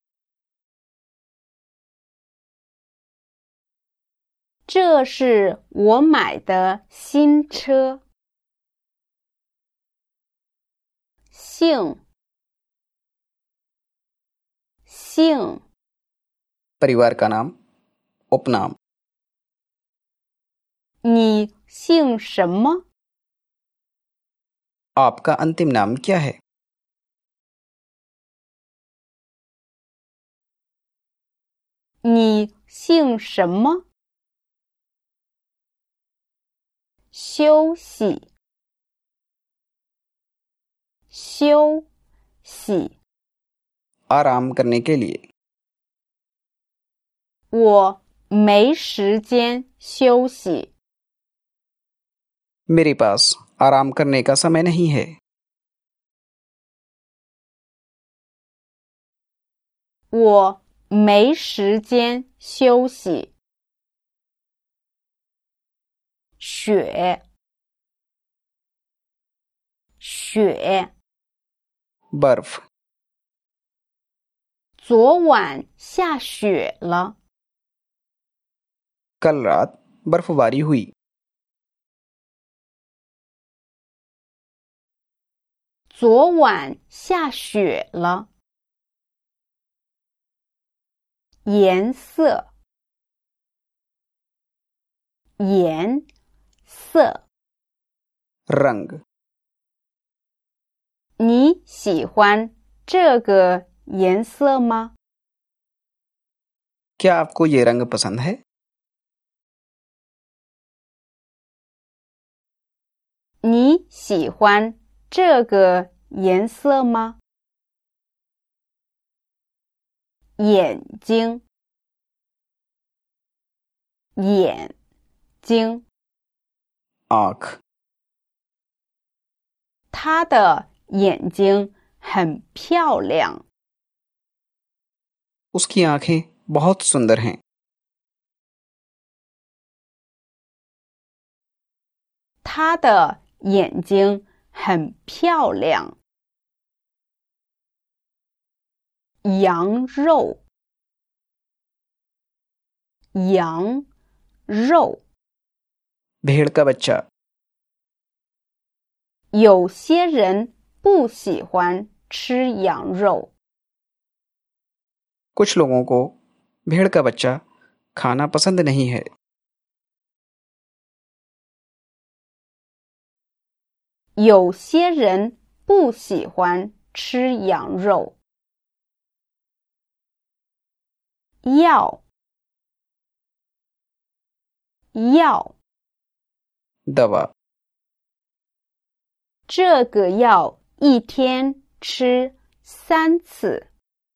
这是我买的新车。姓，姓， परिवार का नाम, उपनाम। 你姓什么？ आपका अंतिम नाम क्या है? 你姓什么？休息，休息， आराम करने के लिए। 我没时间休息。 मेरे पास आराम करने का समय नहीं है। 我没时间休息。雪，雪， बर्फ। 昨晚下雪了。 कल रात बर्फबारी हुई। 昨晚下雪了。颜色，颜色， रंग। 你喜欢这个颜色吗？ क्या आपको ये रंग पसंद है? 你喜欢这个颜色吗？眼睛，眼睛， आँख। 他的眼睛很漂亮。 उसकी आँखें बहुत सुंदर हैं। 他的眼睛很漂亮。羊肉，羊肉， भेड़ का बच्चा। 有些人不喜欢吃羊肉。 कुछ लोगों को भेड़ का बच्चा खाना पसंद नहीं है। 有些人不喜欢吃羊肉。药，药， दवा। 这个药一天吃三次。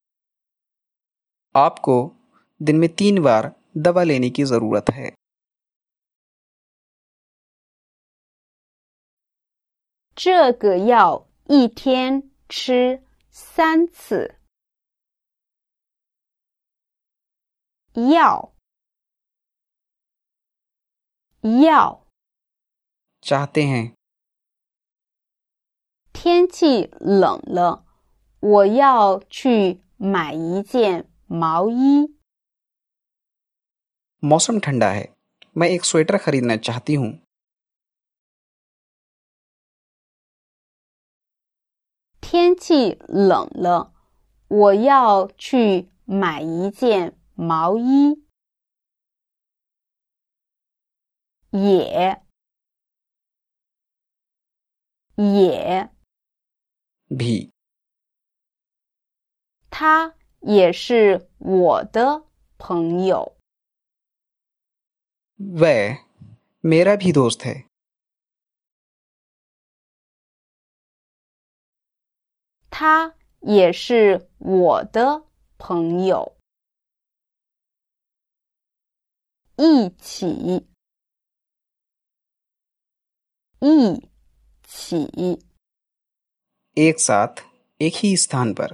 आपको दिन में तीन बार दवा लेने की जरूरत है। 这个药一天吃三次。要要 चाहते हैं। 天气冷了，我要去买一件毛衣。 मौसम ठंडा है, मैं एक स्वेटर खरीदना चाहती हूँ। 天气冷了，我要去买一件毛衣。也也 भी 他也是我的朋友。 वह मेरा भी दोस्त है। 他也是我的朋友。一起一起 एक साथ एक ही स्थान पर।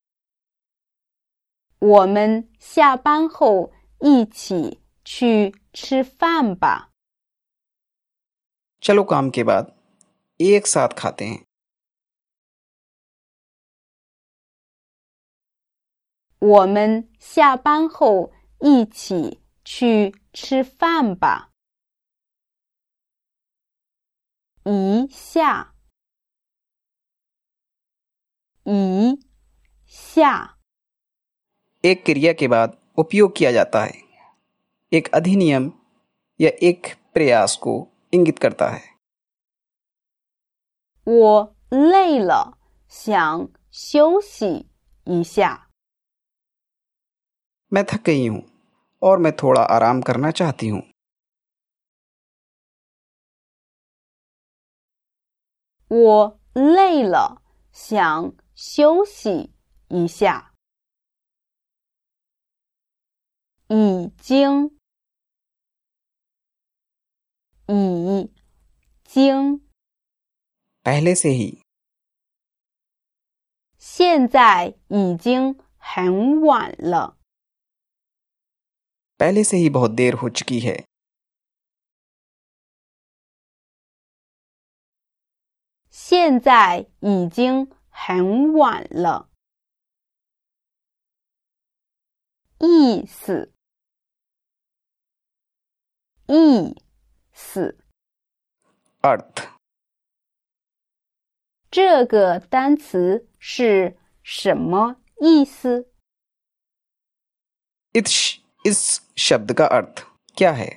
我们下班后一起去吃饭吧。 चलो काम के बाद एक साथ खाते हैं। 我们下班后一起去吃饭吧。一下一下 एक क्रिया के बाद उपयोग किया जाता है। एक अधिनियम या एक प्रयास को इंगित करता है। 我累了，想休息一下。 मैं थक गई हूँ और मैं थोड़ा आराम करना चाहती हूँ। 我累了，想休息一下。已经已经 पहले से ही 现在已经很晚了。 पहले से ही बहुत देर हो चुकी है। 现在已经很晚了。意思意思 अर्थ 这个单词是什么意思？ इस इस शब्द का अर्थ क्या है?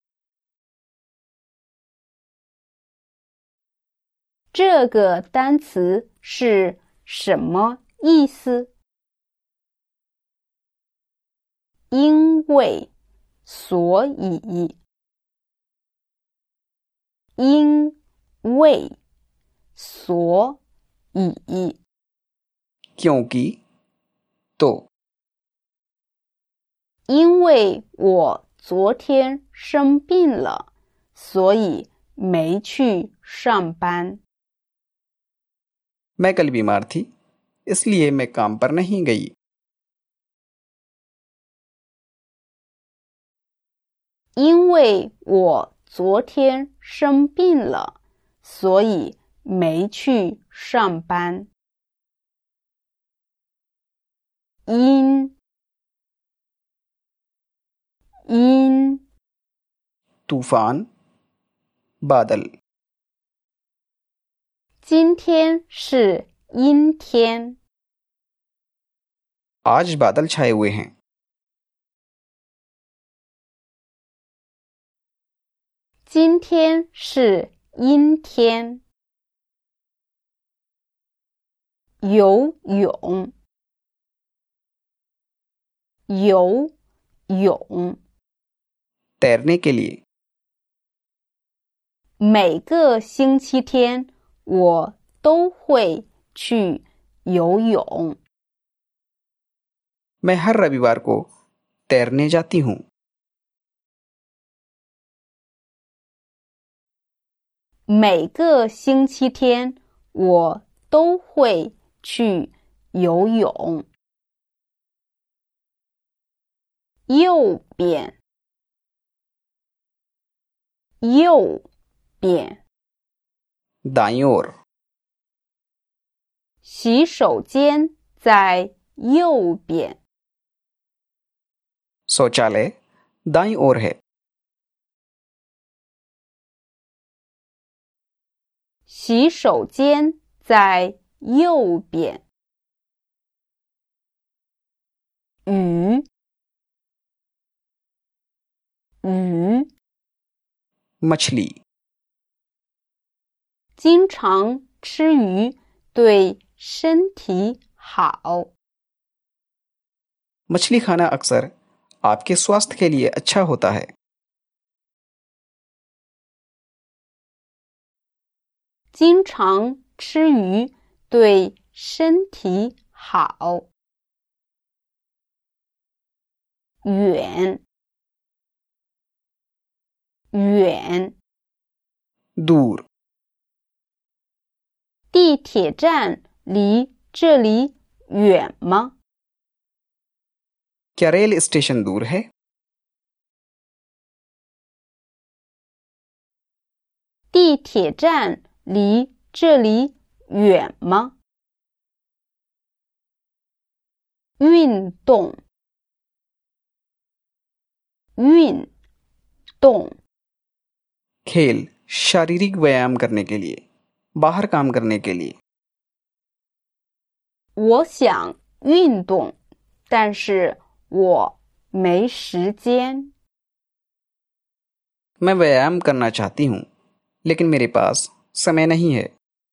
这个单词是什么意思？因为，所以，因为，所以， क्योंकि तो 因为我昨天生病了，所以没去上班。 मैं कल बीमार थी, इसलिए मैं काम पर नहीं गई। 因为我昨天生病了，所以没去上班。因因 तूफान बादल 今天是阴天。 आज बादल छाए हुए हैं। 今天是阴天。游泳游泳 तैरने के लिए 每个星期天我都会去游泳。 मैं हर रविवार को तैरने जाती हूँ। 每个星期天我都会去游泳。右边，右边。 दाईं ओर। 洗手间在右边。 शौचालय दाईं ओर है। 洗手间在右边。鱼，鱼。 मछली। 经常吃鱼对身体好。 मछली खाना अक्सर आपके स्वास्थ्य के लिए अच्छा होता है। 经常吃鱼对身体好。远，远。 दूर। 地铁站离这里远吗？ क्या रेल स्टेशन दूर है? 地铁站离这里远吗？运动，运动。 खेल शारीरिक व्यायाम करने के लिए, बाहर काम करने के लिए। 我想运动，但是我没时间。 मैं व्यायाम करना चाहती हूँ, लेकिन मेरे पास समय नहीं है।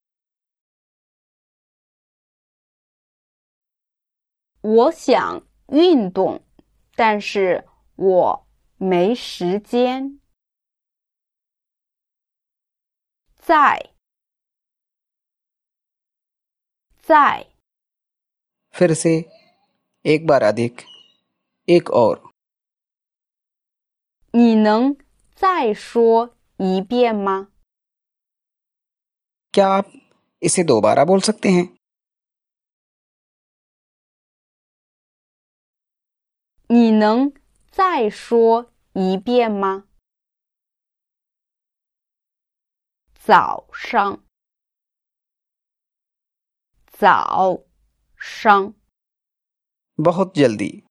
我想运动，但是我没时间。在，在。 फिर से, एक बार अधिक, एक और। 你能再说一遍吗？ क्या आप इसे दोबारा बोल सकते हैं? 你能再说一遍吗？早上，早上。 बहुत जल्दी।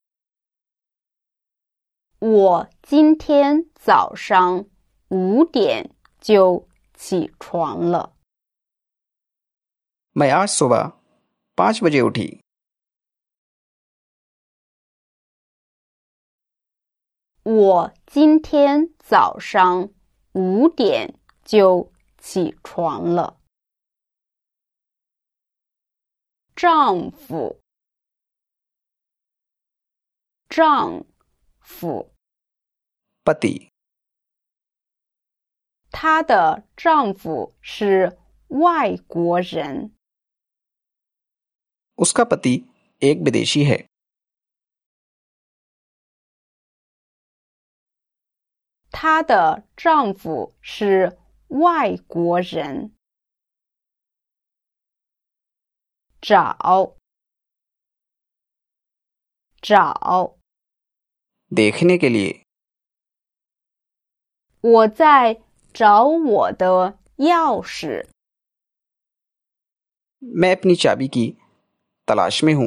我今天早上五点就起床了。 मैं आज सुबह पाँच बजे उठी। 我今天早上五点就起床了。丈夫，丈夫。 पति। 她的丈夫是外国人。 उसका पति एक विदेशी है। 她的丈夫是外国人。找，找。 देखने के लिए। 我在找我的钥匙。 मैं अपनी चाबी की तलाश में हूँ।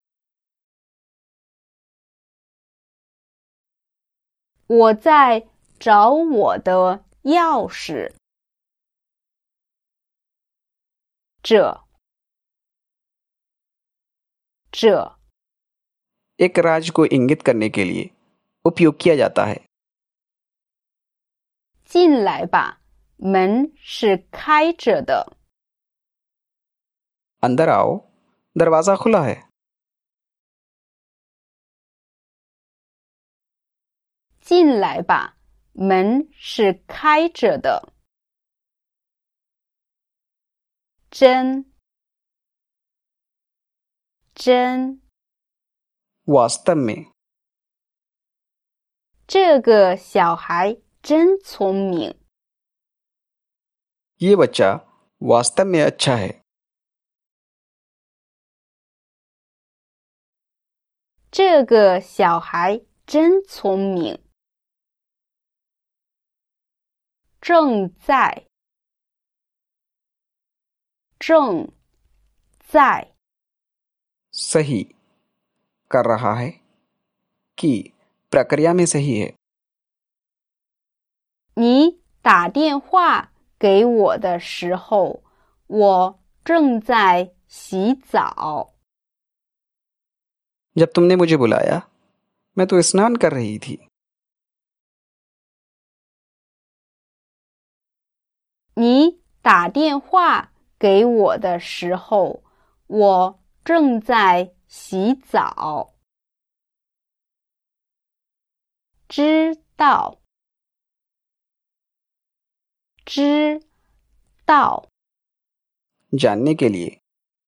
我在找我的钥匙。这，这。 एक राज को इंगित करने के लिए उपयोग किया जाता है। 进来吧，门是开着的。 अंदर आओ, दरवाजा खुला है। 进来吧，门是开着的。真，真。 वास्तव में। 这个小孩真聪明。 ये बच्चा वास्तव में अच्छा है। 这个小孩真聪明。正在，正在 सही कर रहा है कि प्रक्रिया में सही है। 你打电话给我的时候，我正在洗澡。 जब तुमने मुझे बुलाया मैं तो स्नान कर रही थी। 你打电话给我的时候，我正在洗澡。知道，知道 जानने के लिए।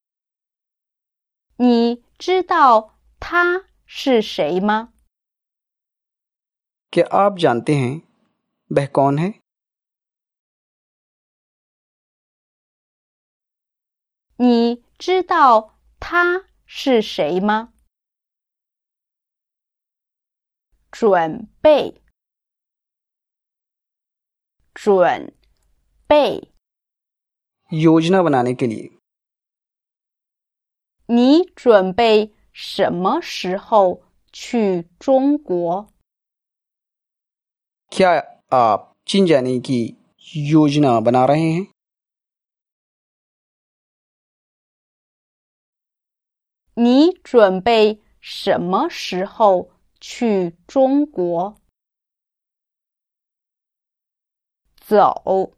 你知道他是谁吗？ क्या आप जानते हैं वह कौन है? 你知道他是谁吗？准备，准备 योजना बनाने के लिए। 你准备什么时候去中国？ क्या आप चीन जाने की योजना बना रहे हैं? 你准备什么时候去中国？走，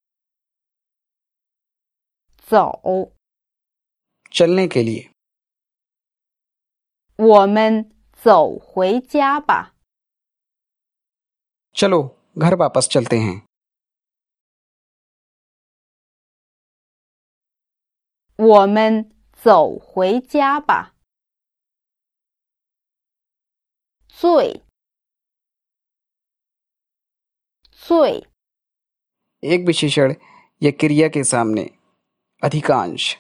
走 चलने के लिए। 我们走回家吧。 चलो घर वापस चलते हैं। 我们走回家吧。最，最 एक विशेषण या क्रिया के सामने अधिकांश।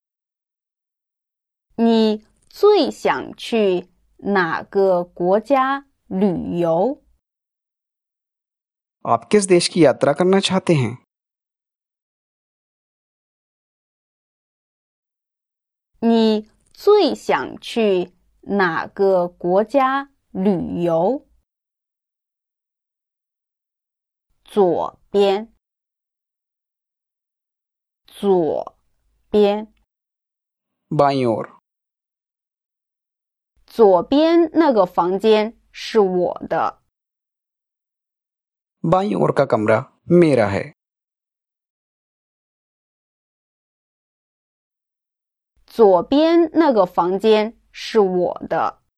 你最想去哪个国家旅游？ आप किस देश की यात्रा करना चाहते हैं? 你最想去哪个国家旅游？左边，左边， बाईं ओर। 左边那个房间是我的。 बाईं ओर का कमरा मेरा है। 左边那个房间是我的。